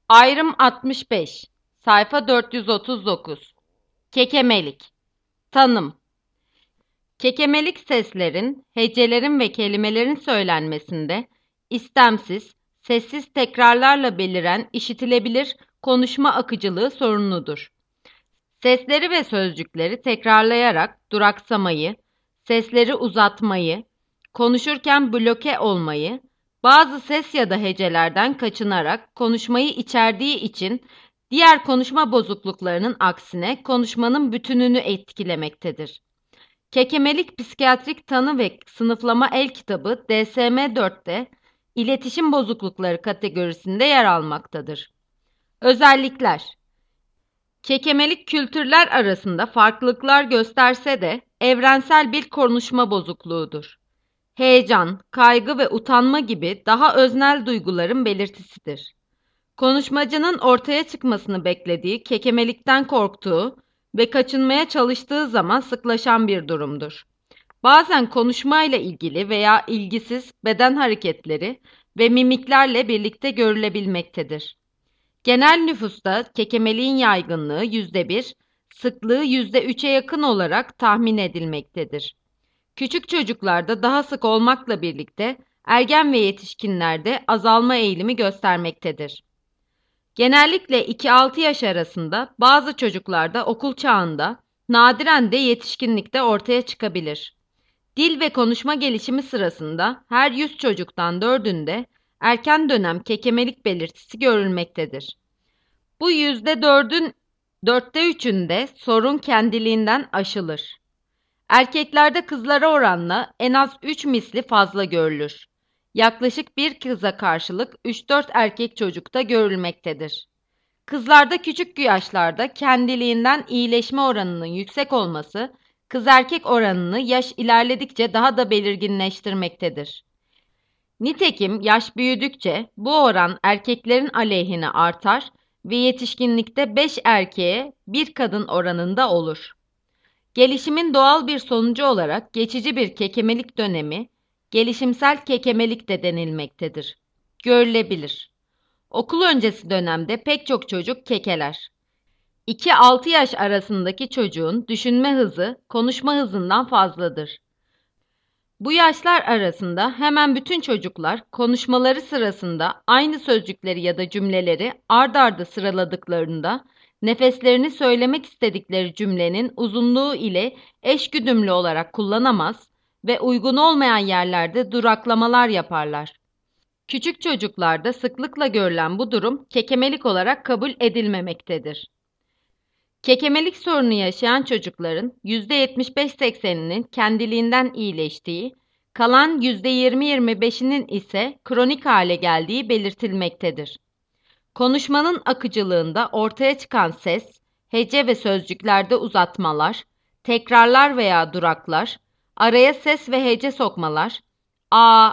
Ayrım 65. Sayfa 439. Kekemelik. Tanım. Kekemelik seslerin, hecelerin ve kelimelerin söylenmesinde istemsiz, sessiz tekrarlarla beliren işitilebilir konuşma akıcılığı sorunludur. Sesleri ve sözcükleri tekrarlayarak duraksamayı, sesleri uzatmayı, konuşurken bloke olmayı, bazı ses ya da hecelerden kaçınarak konuşmayı içerdiği için diğer konuşma bozukluklarının aksine konuşmanın bütününü etkilemektedir. Kekemelik Psikiyatrik Tanı ve Sınıflama El Kitabı DSM-4'te iletişim bozuklukları kategorisinde yer almaktadır. Özellikler: kekemelik kültürler arasında farklılıklar gösterse de evrensel bir konuşma bozukluğudur. Heyecan, kaygı ve utanma gibi daha öznel duyguların belirtisidir. Konuşmacının ortaya çıkmasını beklediği, kekemelikten korktuğu ve kaçınmaya çalıştığı zaman sıklaşan bir durumdur. Bazen konuşmayla ilgili veya ilgisiz beden hareketleri ve mimiklerle birlikte görülebilmektedir. Genel nüfusta kekemeliğin yaygınlığı %1, sıklığı %3'e yakın olarak tahmin edilmektedir. Küçük çocuklarda daha sık olmakla birlikte ergen ve yetişkinlerde azalma eğilimi göstermektedir. Genellikle 2-6 yaş arasında, bazı çocuklarda okul çağında, nadiren de yetişkinlikte ortaya çıkabilir. Dil ve konuşma gelişimi sırasında her 100 çocuktan 4'ünde erken dönem kekemelik belirtisi görülmektedir. Bu %4'te 3'ünde sorun kendiliğinden aşılır. Erkeklerde kızlara oranla en az 3 misli fazla görülür. Yaklaşık bir kıza karşılık 3-4 erkek çocukta görülmektedir. Kızlarda küçük yaşlarda kendiliğinden iyileşme oranının yüksek olması, kız erkek oranını yaş ilerledikçe daha da belirginleştirmektedir. Nitekim yaş büyüdükçe bu oran erkeklerin aleyhine artar ve yetişkinlikte 5 erkeğe 1 kadın oranında olur. Gelişimin doğal bir sonucu olarak geçici bir kekemelik dönemi, gelişimsel kekemelik de denilmektedir. Görülebilir. Okul öncesi dönemde pek çok çocuk kekeler. 2-6 yaş arasındaki çocuğun düşünme hızı konuşma hızından fazladır. Bu yaşlar arasında hemen bütün çocuklar konuşmaları sırasında aynı sözcükleri ya da cümleleri ard arda sıraladıklarında nefeslerini söylemek istedikleri cümlenin uzunluğu ile eşgüdümlü olarak kullanamaz ve uygun olmayan yerlerde duraklamalar yaparlar. Küçük çocuklarda sıklıkla görülen bu durum kekemelik olarak kabul edilmemektedir. Kekemelik sorunu yaşayan çocukların %75-80'inin kendiliğinden iyileştiği, kalan %20-25'inin ise kronik hale geldiği belirtilmektedir. Konuşmanın akıcılığında ortaya çıkan ses, hece ve sözcüklerde uzatmalar, tekrarlar veya duraklar, araya ses ve hece sokmalar, a,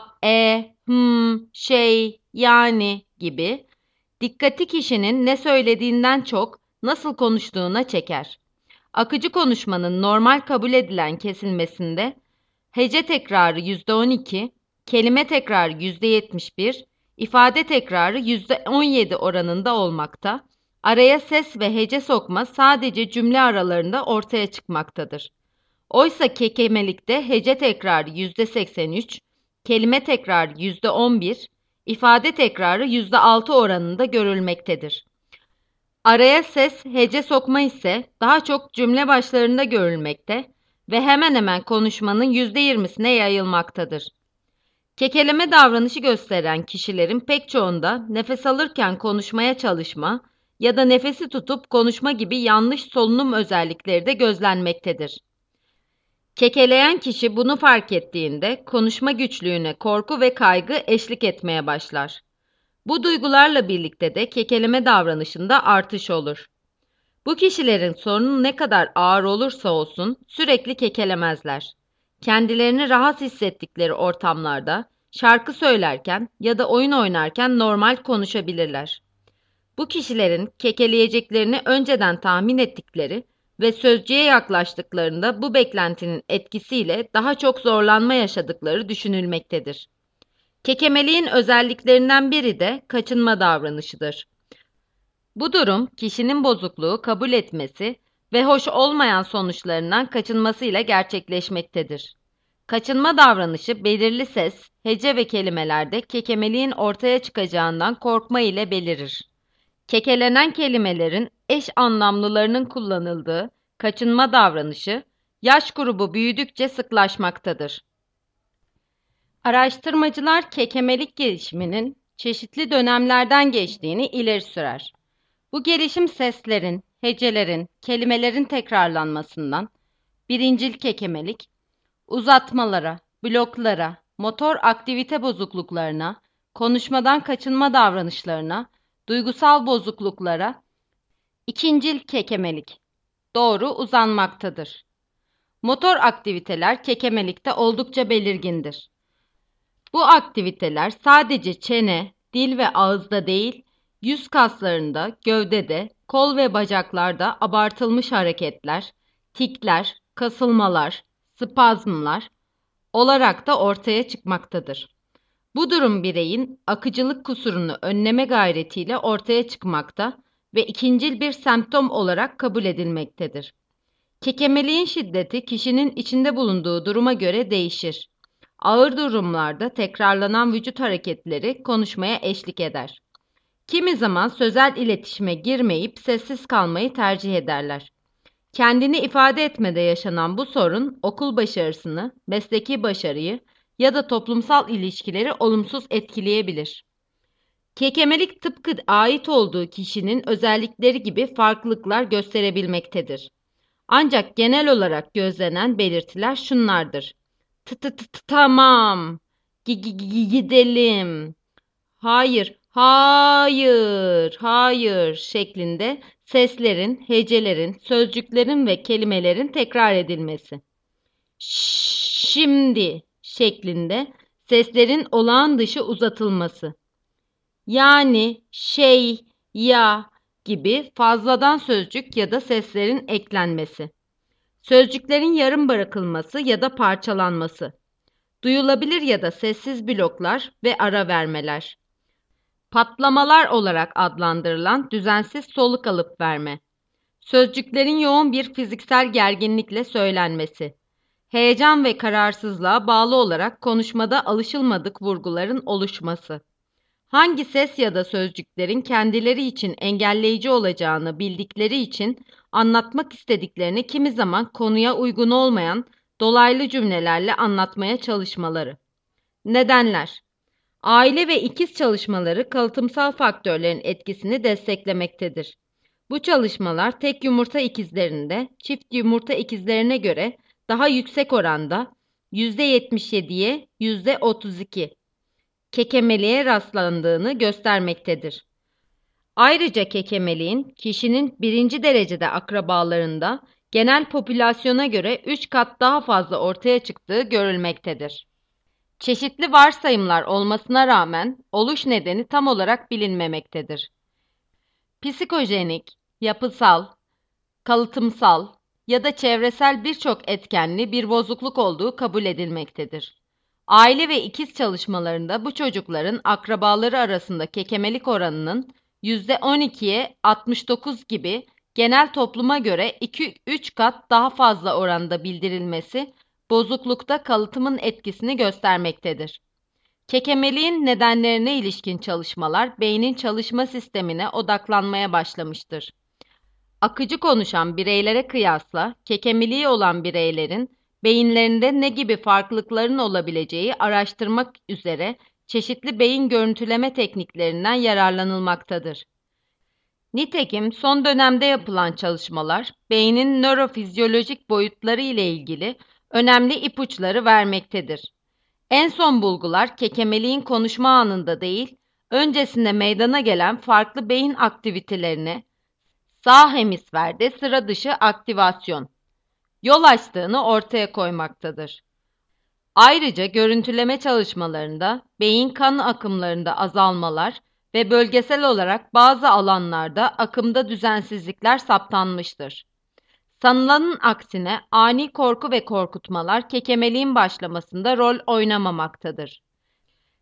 şey, yani gibi, dikkati kişinin ne söylediğinden çok nasıl konuştuğuna çeker. Akıcı konuşmanın normal kabul edilen kesilmesinde hece tekrarı %12, kelime tekrarı %71, ifade tekrarı %17 oranında olmakta, araya ses ve hece sokma sadece cümle aralarında ortaya çıkmaktadır. Oysa kekemelikte hece tekrarı %83, kelime tekrarı %11, ifade tekrarı %6 oranında görülmektedir. Araya ses, hece sokma ise daha çok cümle başlarında görülmekte ve hemen hemen konuşmanın %20'sine yayılmaktadır. Kekeleme davranışı gösteren kişilerin pek çoğunda nefes alırken konuşmaya çalışma ya da nefesi tutup konuşma gibi yanlış solunum özellikleri de gözlenmektedir. Kekeleyen kişi bunu fark ettiğinde konuşma güçlüğüne korku ve kaygı eşlik etmeye başlar. Bu duygularla birlikte de kekeleme davranışında artış olur. Bu kişilerin sorunu ne kadar ağır olursa olsun sürekli kekelemezler. Kendilerini rahat hissettikleri ortamlarda şarkı söylerken ya da oyun oynarken normal konuşabilirler. Bu kişilerin kekeleyeceklerini önceden tahmin ettikleri ve sözcüğe yaklaştıklarında bu beklentinin etkisiyle daha çok zorlanma yaşadıkları düşünülmektedir. Kekemeliğin özelliklerinden biri de kaçınma davranışıdır. Bu durum kişinin bozukluğu kabul etmesi ve hoş olmayan sonuçlarından kaçınmasıyla gerçekleşmektedir. Kaçınma davranışı belirli ses, hece ve kelimelerde kekemeliğin ortaya çıkacağından korkma ile belirir. Kekelenen kelimelerin eş anlamlılarının kullanıldığı kaçınma davranışı, yaş grubu büyüdükçe sıklaşmaktadır. Araştırmacılar kekemelik gelişiminin çeşitli dönemlerden geçtiğini ileri sürer. Bu gelişim seslerin, hecelerin, kelimelerin tekrarlanmasından, birincil kekemelik, uzatmalara, bloklara, motor aktivite bozukluklarına, konuşmadan kaçınma davranışlarına, duygusal bozukluklara, ikincil kekemelik, doğru uzanmaktadır. Motor aktiviteler kekemelikte oldukça belirgindir. Bu aktiviteler sadece çene, dil ve ağızda değil, yüz kaslarında, gövdede, kol ve bacaklarda abartılmış hareketler, tikler, kasılmalar, spazmlar olarak da ortaya çıkmaktadır. Bu durum bireyin akıcılık kusurunu önleme gayretiyle ortaya çıkmakta ve ikincil bir semptom olarak kabul edilmektedir. Kekemeliğin şiddeti kişinin içinde bulunduğu duruma göre değişir. Ağır durumlarda tekrarlanan vücut hareketleri konuşmaya eşlik eder. Kimi zaman sözel iletişime girmeyip sessiz kalmayı tercih ederler. Kendini ifade etmede yaşanan bu sorun okul başarısını, mesleki başarıyı ya da toplumsal ilişkileri olumsuz etkileyebilir. Kekemelik tıpkı ait olduğu kişinin özellikleri gibi farklılıklar gösterebilmektedir. Ancak genel olarak gözlenen belirtiler şunlardır: Tamam. Gidelim. Hayır, hayır, hayır şeklinde seslerin, hecelerin, sözcüklerin ve kelimelerin tekrar edilmesi. Şimdi şeklinde seslerin olağan dışı uzatılması. Yani, şey, ya gibi fazladan sözcük ya da seslerin eklenmesi. Sözcüklerin yarım bırakılması ya da parçalanması. Duyulabilir ya da sessiz bloklar ve ara vermeler. Patlamalar olarak adlandırılan düzensiz soluk alıp verme. Sözcüklerin yoğun bir fiziksel gerginlikle söylenmesi. Heyecan ve kararsızlığa bağlı olarak konuşmada alışılmadık vurguların oluşması. Hangi ses ya da sözcüklerin kendileri için engelleyici olacağını bildikleri için anlatmak istediklerini kimi zaman konuya uygun olmayan dolaylı cümlelerle anlatmaya çalışmaları. Nedenler: Aile ve ikiz çalışmaları kalıtımsal faktörlerin etkisini desteklemektedir. Bu çalışmalar tek yumurta ikizlerinde çift yumurta ikizlerine göre daha yüksek oranda %77'ye %32 kekemeliğe rastlandığını göstermektedir. Ayrıca kekemeliğin kişinin birinci derecede akrabalarında genel popülasyona göre 3 kat daha fazla ortaya çıktığı görülmektedir. Çeşitli varsayımlar olmasına rağmen oluş nedeni tam olarak bilinmemektedir. Psikojenik, yapısal, kalıtımsal ya da çevresel birçok etkenli bir bozukluk olduğu kabul edilmektedir. Aile ve ikiz çalışmalarında bu çocukların akrabaları arasında kekemelik oranının %12'ye 69 gibi genel topluma göre 2-3 kat daha fazla oranda bildirilmesi bozuklukta kalıtımın etkisini göstermektedir. Kekemeliğin nedenlerine ilişkin çalışmalar beynin çalışma sistemine odaklanmaya başlamıştır. Akıcı konuşan bireylere kıyasla kekemeliği olan bireylerin beyinlerinde ne gibi farklılıkların olabileceği araştırmak üzere çeşitli beyin görüntüleme tekniklerinden yararlanılmaktadır. Nitekim son dönemde yapılan çalışmalar beynin nörofizyolojik boyutları ile ilgili önemli ipuçları vermektedir. En son bulgular kekemeliğin konuşma anında değil, öncesinde meydana gelen farklı beyin aktivitelerine sağ hemisferde sıra dışı aktivasyon yol açtığını ortaya koymaktadır. Ayrıca görüntüleme çalışmalarında beyin kan akımlarında azalmalar ve bölgesel olarak bazı alanlarda akımda düzensizlikler saptanmıştır. Sanılanın aksine ani korku ve korkutmalar kekemeliğin başlamasında rol oynamamaktadır.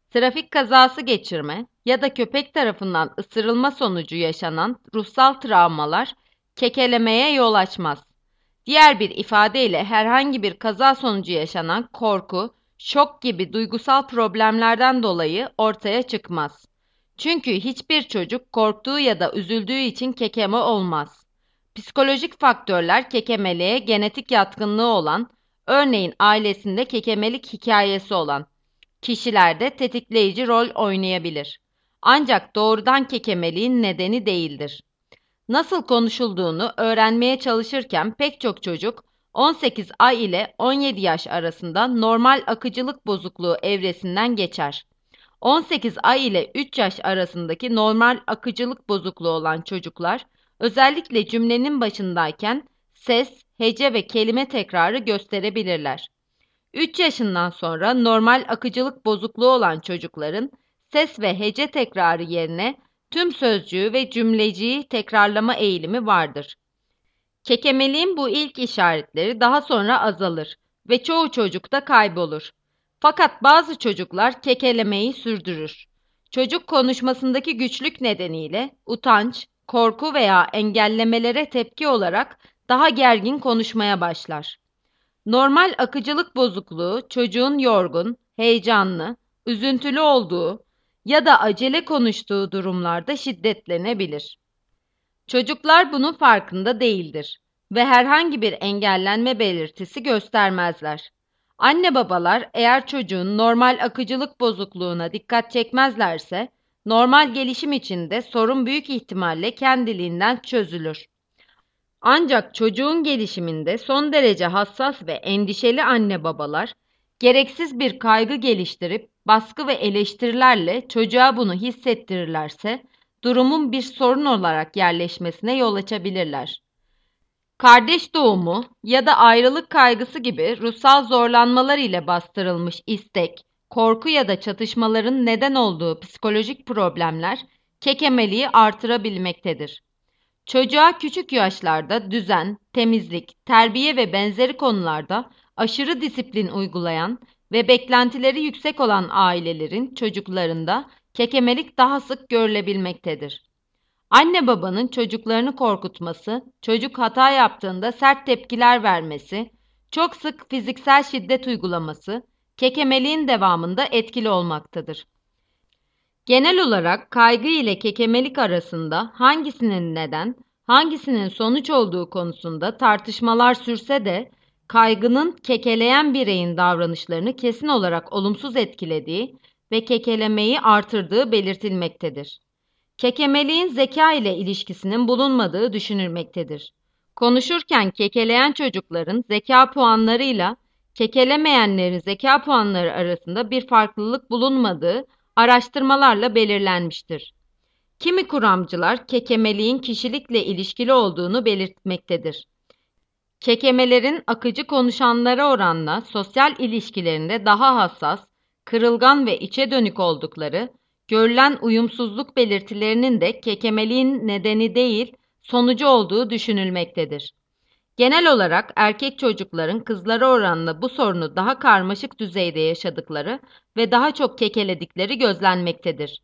Trafik kazası geçirme ya da köpek tarafından ısırılma sonucu yaşanan ruhsal travmalar kekelemeye yol açmaz. Diğer bir ifadeyle herhangi bir kaza sonucu yaşanan korku, şok gibi duygusal problemlerden dolayı ortaya çıkmaz. Çünkü hiçbir çocuk korktuğu ya da üzüldüğü için kekeme olmaz. Psikolojik faktörler kekemeliğe genetik yatkınlığı olan, örneğin ailesinde kekemelik hikayesi olan kişilerde tetikleyici rol oynayabilir. Ancak doğrudan kekemeliğin nedeni değildir. Nasıl konuşulduğunu öğrenmeye çalışırken pek çok çocuk 18 ay ile 17 yaş arasında normal akıcılık bozukluğu evresinden geçer. 18 ay ile 3 yaş arasındaki normal akıcılık bozukluğu olan çocuklar özellikle cümlenin başındayken ses, hece ve kelime tekrarı gösterebilirler. 3 yaşından sonra normal akıcılık bozukluğu olan çocukların ses ve hece tekrarı yerine tüm sözcüğü ve cümleciyi tekrarlama eğilimi vardır. Kekemeliğin bu ilk işaretleri daha sonra azalır ve çoğu çocukta kaybolur. Fakat bazı çocuklar kekelemeyi sürdürür. Çocuk konuşmasındaki güçlük nedeniyle utanç, korku veya engellemelere tepki olarak daha gergin konuşmaya başlar. Normal akıcılık bozukluğu çocuğun yorgun, heyecanlı, üzüntülü olduğu ya da acele konuştuğu durumlarda şiddetlenebilir. Çocuklar bunun farkında değildir ve herhangi bir engellenme belirtisi göstermezler. Anne babalar eğer çocuğun normal akıcılık bozukluğuna dikkat çekmezlerse, normal gelişim içinde sorun büyük ihtimalle kendiliğinden çözülür. Ancak çocuğun gelişiminde son derece hassas ve endişeli anne babalar, gereksiz bir kaygı geliştirip baskı ve eleştirilerle çocuğa bunu hissettirirlerse, durumun bir sorun olarak yerleşmesine yol açabilirler. Kardeş doğumu ya da ayrılık kaygısı gibi ruhsal zorlanmalar ile bastırılmış istek, korku ya da çatışmaların neden olduğu psikolojik problemler kekemeliği artırabilmektedir. Çocuğa küçük yaşlarda düzen, temizlik, terbiye ve benzeri konularda aşırı disiplin uygulayan ve beklentileri yüksek olan ailelerin çocuklarında kekemelik daha sık görülebilmektedir. Anne babanın çocuklarını korkutması, çocuk hata yaptığında sert tepkiler vermesi, çok sık fiziksel şiddet uygulaması, kekemeliğin devamında etkili olmaktadır. Genel olarak kaygı ile kekemelik arasında hangisinin neden, hangisinin sonuç olduğu konusunda tartışmalar sürse de kaygının kekeleyen bireyin davranışlarını kesin olarak olumsuz etkilediği ve kekelemeyi artırdığı belirtilmektedir. Kekemeliğin zeka ile ilişkisinin bulunmadığı düşünülmektedir. Konuşurken kekeleyen çocukların zeka puanlarıyla kekelemeyenlerin zeka puanları arasında bir farklılık bulunmadığı araştırmalarla belirlenmiştir. Kimi kuramcılar kekemeliğin kişilikle ilişkili olduğunu belirtmektedir. Kekemelerin akıcı konuşanlara oranla sosyal ilişkilerinde daha hassas, kırılgan ve içe dönük oldukları, görülen uyumsuzluk belirtilerinin de kekemeliğin nedeni değil, sonucu olduğu düşünülmektedir. Genel olarak erkek çocukların kızlara oranla bu sorunu daha karmaşık düzeyde yaşadıkları ve daha çok kekeledikleri gözlenmektedir.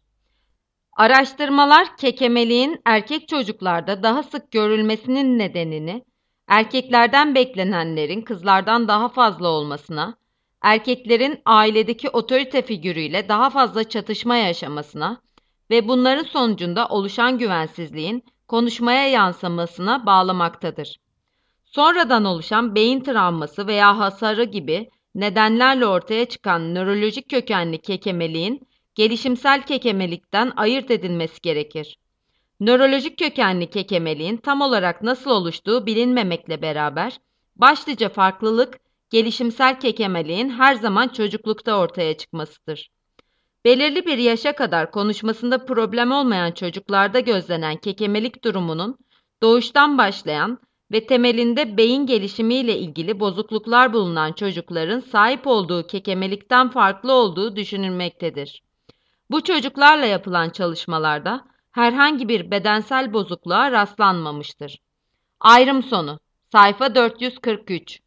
Araştırmalar kekemeliğin erkek çocuklarda daha sık görülmesinin nedenini, erkeklerden beklenenlerin kızlardan daha fazla olmasına, erkeklerin ailedeki otorite figürüyle daha fazla çatışma yaşamasına ve bunların sonucunda oluşan güvensizliğin konuşmaya yansımasına bağlamaktadır. Sonradan oluşan beyin travması veya hasarı gibi nedenlerle ortaya çıkan nörolojik kökenli kekemeliğin gelişimsel kekemelikten ayırt edilmesi gerekir. Nörolojik kökenli kekemeliğin tam olarak nasıl oluştuğu bilinmemekle beraber, başlıca farklılık gelişimsel kekemeliğin her zaman çocuklukta ortaya çıkmasıdır. Belirli bir yaşa kadar konuşmasında problem olmayan çocuklarda gözlenen kekemelik durumunun doğuştan başlayan ve temelinde beyin gelişimiyle ilgili bozukluklar bulunan çocukların sahip olduğu kekemelikten farklı olduğu düşünülmektedir. Bu çocuklarla yapılan çalışmalarda herhangi bir bedensel bozukluğa rastlanmamıştır. Ayrım sonu. Sayfa 443.